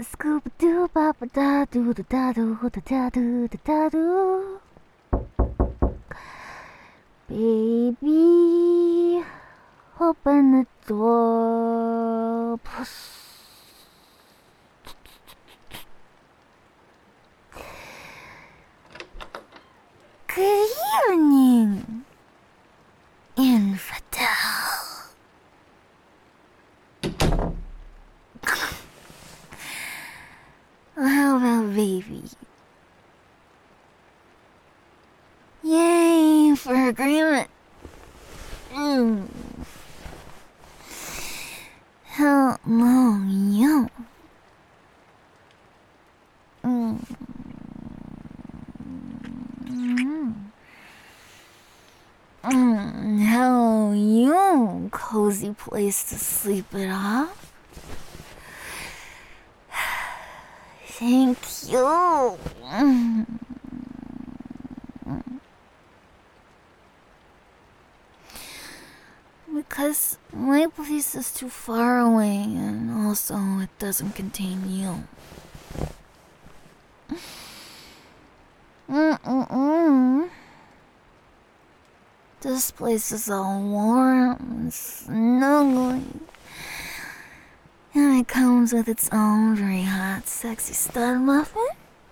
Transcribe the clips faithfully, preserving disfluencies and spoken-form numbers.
Scoop doo ba ba da doo da da doo da da doo da da doo. Baby, open the door. Good evening, infidel. How about baby? Yay for agreement. Mm. Hello, you. Mm. Mm. Hello, you. Cozy place to sleep it off. Thank you. Mm. Because my place is too far away, and also it doesn't contain you. Mm-mm-mm. This place is all warm and snuggly. And it comes with its own very hot, sexy stud muffin.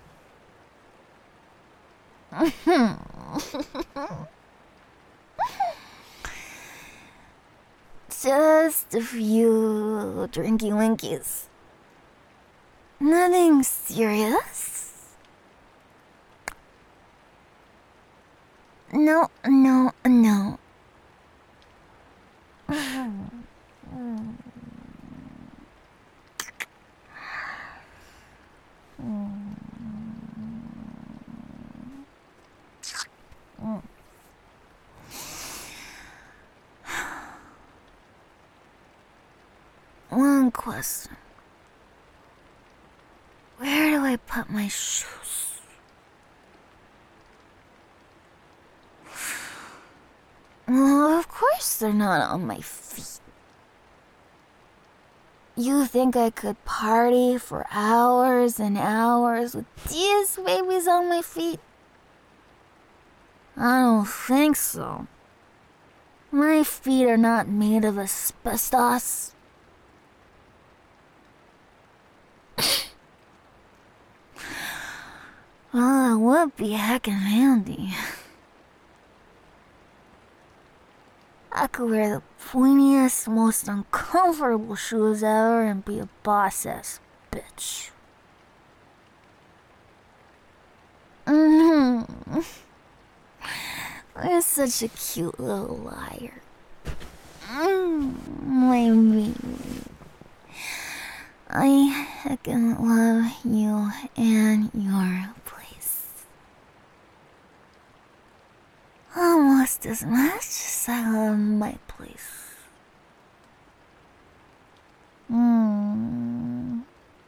Just a few drinky winkies. Nothing serious. No, no, no. One question. Where do I put my shoes? Well, of course they're not on my feet. You think I could party for hours and hours with these babies on my feet? I don't think so. My feet are not made of asbestos. Well, it would be heckin' handy. I could wear the pointiest, most uncomfortable shoes ever and be a boss-ass bitch. Mm-hmm. You're such a cute little liar. Mm, my baby. I heckin' love you and your place. Almost as much as I love my place. Mm.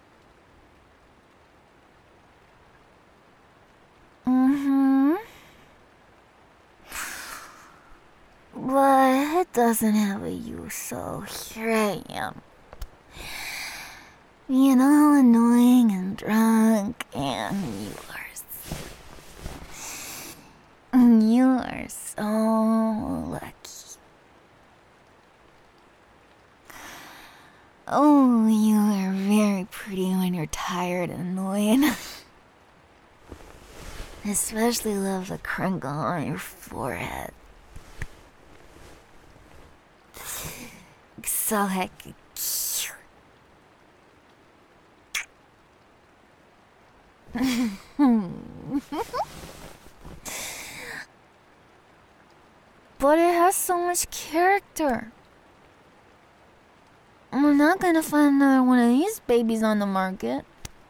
Mm-hmm. But it doesn't have a you, so here I am. Being all annoying and drunk, and you are You are so lucky. Oh, you are very pretty when you're tired and annoyed. Especially love the crinkle on your forehead. So heckin' cute. But it has so much character. We're not gonna find another one of these babies on the market.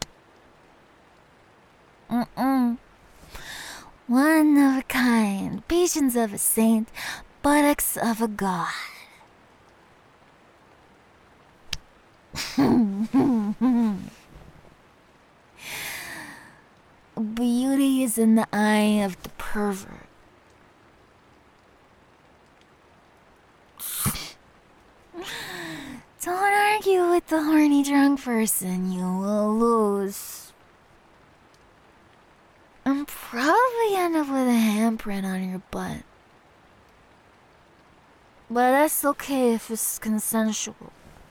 Mm-mm. One of a kind, patience of a saint, buttocks of a god. Beauty is in the eye of the pervert. Don't argue with the horny drunk person, you will lose. And probably end up with a handprint on your butt. But that's okay if it's consensual.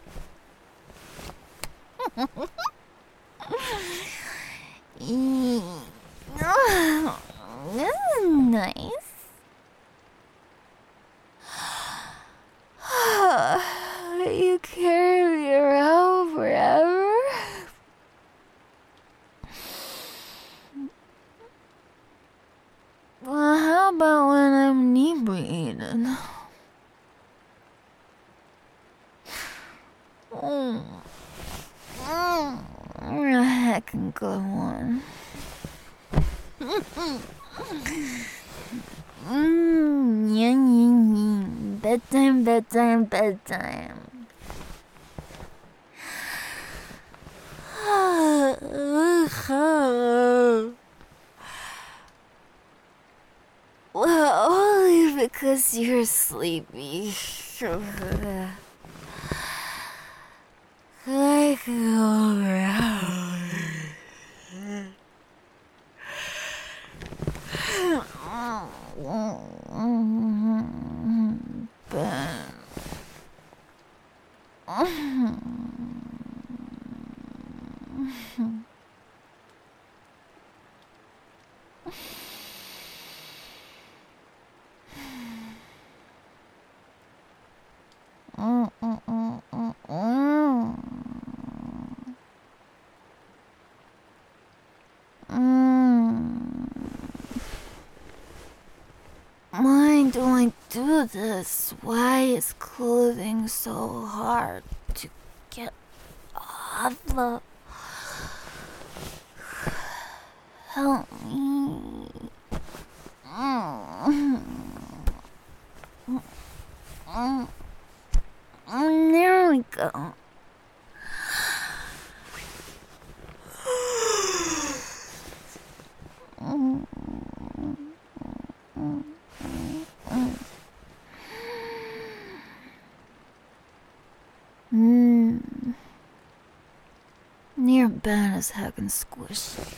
This is nice. You carry me around forever. Well, how about when I'm inebriated? Mm. Mm. You're a heckin' good one. Mm, yum, yum, yum. Bedtime, bedtime, bedtime. Well, only because you're sleepy. I could go around. But why do I do this? Why is clothing so hard to get off the... Help me. There we go. Mmm. Near bad as heckin' squishy.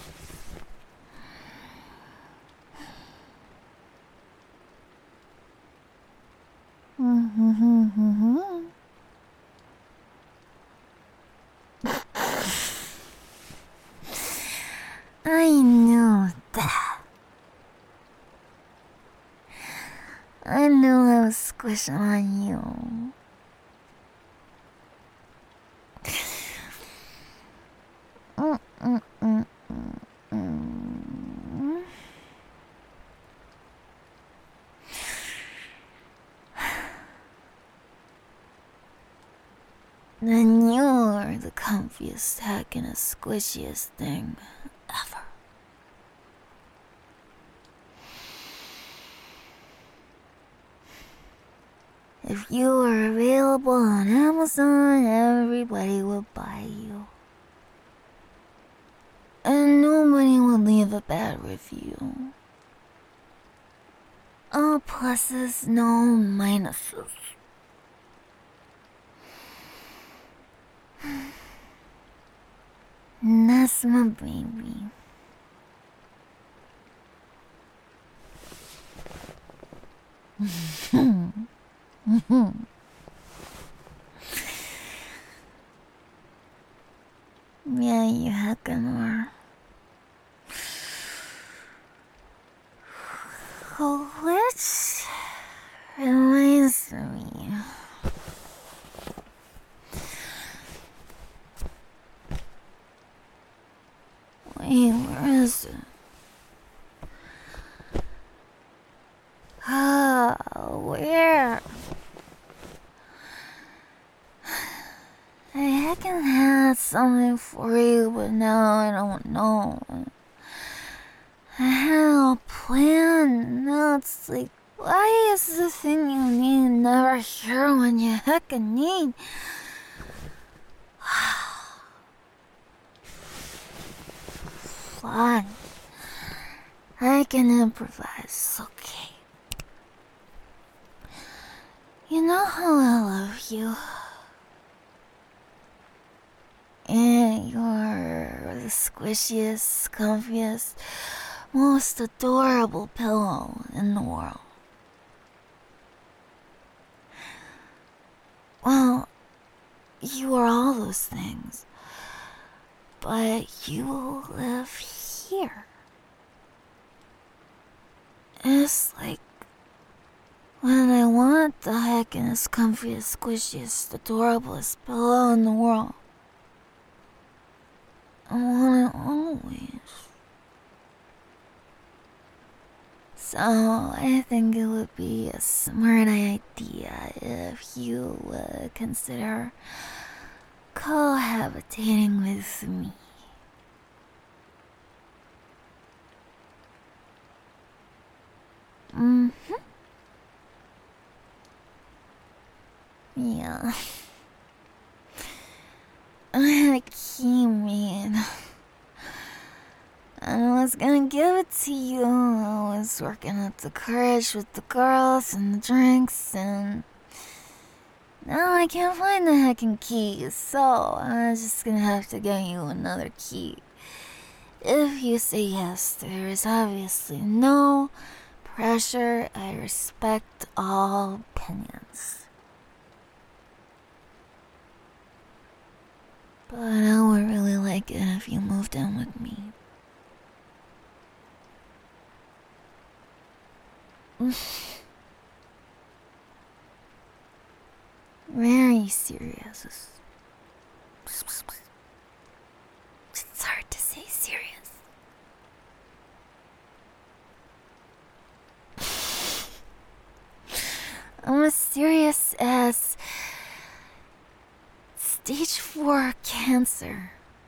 I knew that. I knew I was squishing on you. Mm, mm, mm, mm, mm. Then you're the comfiest heck and the squishiest thing ever. If you were available on Amazon, everybody would buy you. And nobody would leave a bad review. All pluses, no minuses. And that's my baby. Yeah, you heckin' are. Which reminds me. Wait, where is it? Ah, where? I heckin' had something for you, but now I don't know. I had a plan, now it's like, why is the thing you need never here when you heckin' need? Fine. I can improvise, okay. You know how I love you. And you're the squishiest, comfiest, most adorable pillow in the world. Well, you are all those things, but you live here. It's like when I want the heckin'est, comfiest, squishiest, adorablest pillow in the world, I want it always. So I think it would be a smart idea if you would consider cohabitating with me. Mm-hmm. Yeah. I had a key made. And I was gonna give it to you. I was working up the courage with the girls and the drinks, and now I can't find the heckin' key, so I was just gonna have to get you another key. If you say yes, there is obviously no pressure. I respect all opinions. But I would really like it if you moved in with me. Very serious. It's hard to say serious. I'm as serious as stage four cancer.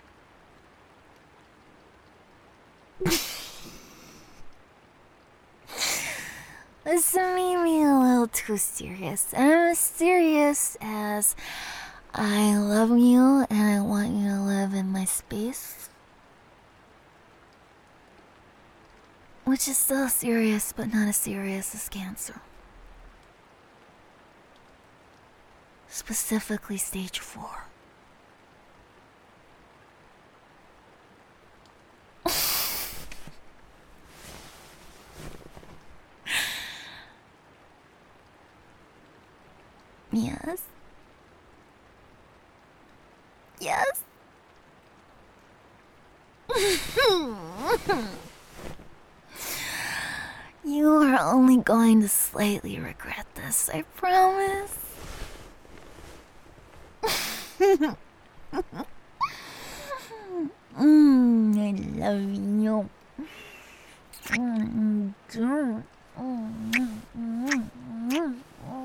This made me a little too serious. I'm as serious as I love you and I want you to live in my space. Which is still serious, but not as serious as cancer. Specifically stage four. Yes. Yes. You are only going to slightly regret this, I promise. mm, I love you. Mm, mm, mm, mm.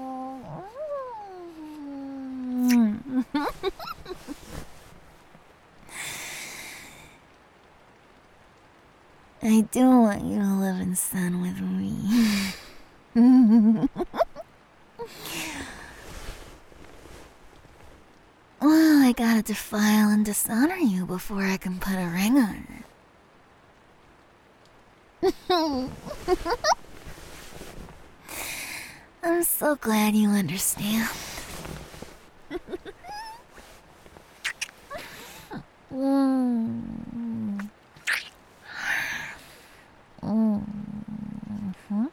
I do want you to live in sun with me. Well, I gotta defile and dishonor you before I can put a ring on it. I'm so glad you understand. mm. Mm-hmm.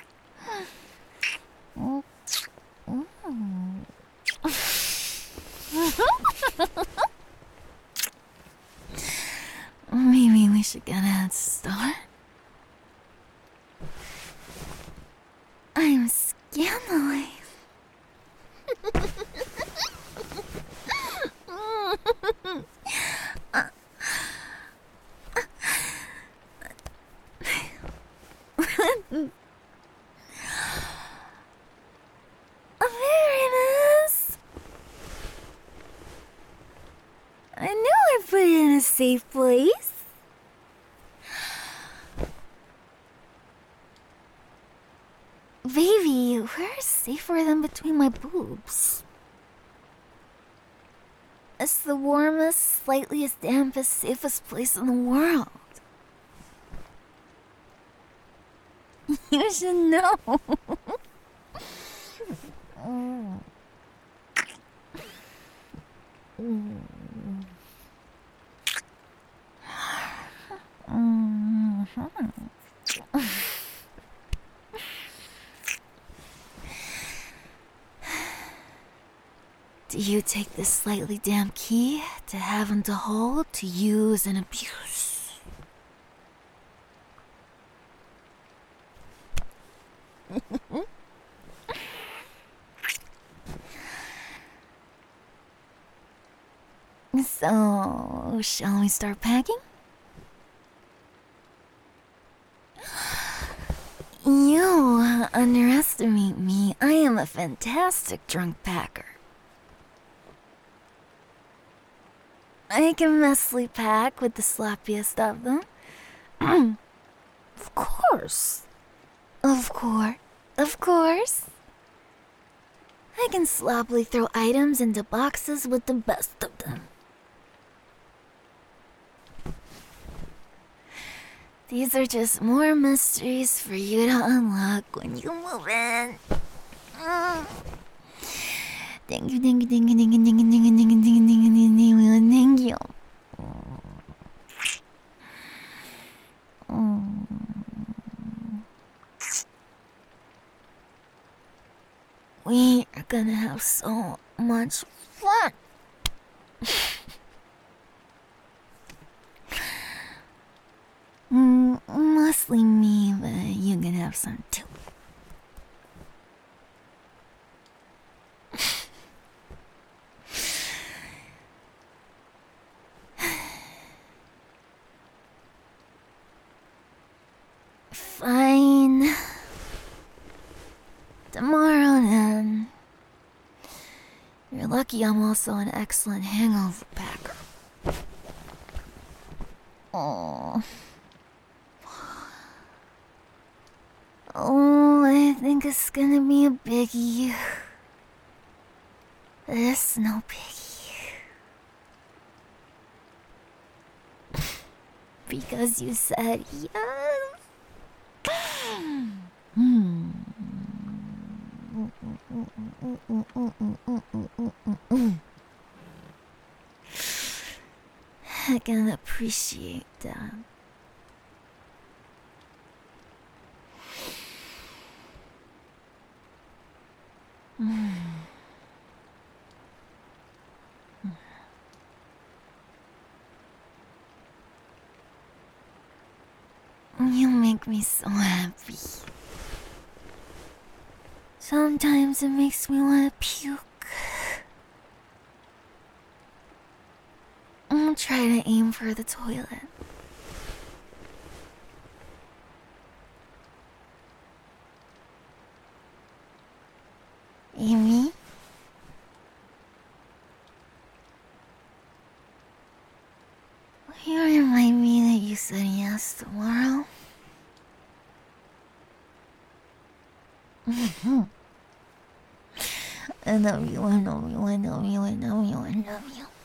Maybe we should get a head start. I'm scandalized. There it is. I knew I put it in a safe place. Baby, where's safer than between my boobs? It's the warmest, slightliest, dampest, safest place in the world. You should know. mm. Mm. do you take this slightly damp key to heaven to hold, to use and abuse? So, shall we start packing? You underestimate me. I am a fantastic drunk packer. I can messily pack with the sloppiest of them. Of course. Of course. Of course. I can sloppily throw items into boxes with the best of them. These are just more mysteries for you to unlock when you move in. Mm. Thank you, thank you, thank you, thank you, thank you, thank you, thank you, thank you, thank you, thank you. Mm. We are gonna have so much fun. Mm, mostly me, but you can have some too. Fine. Tomorrow then. You're lucky I'm also an excellent hangover packer. Oh. Oh, I think it's gonna be a biggie. It's no biggie. Because you said yes. Hmm. I can appreciate that. Mm. You make me so happy. Sometimes it makes me want to puke. I'll try to aim for the toilet. Amy? Will you remind me that you said yes tomorrow? Mm-hmm. I love you, I love you, I love you, I love you, I love you.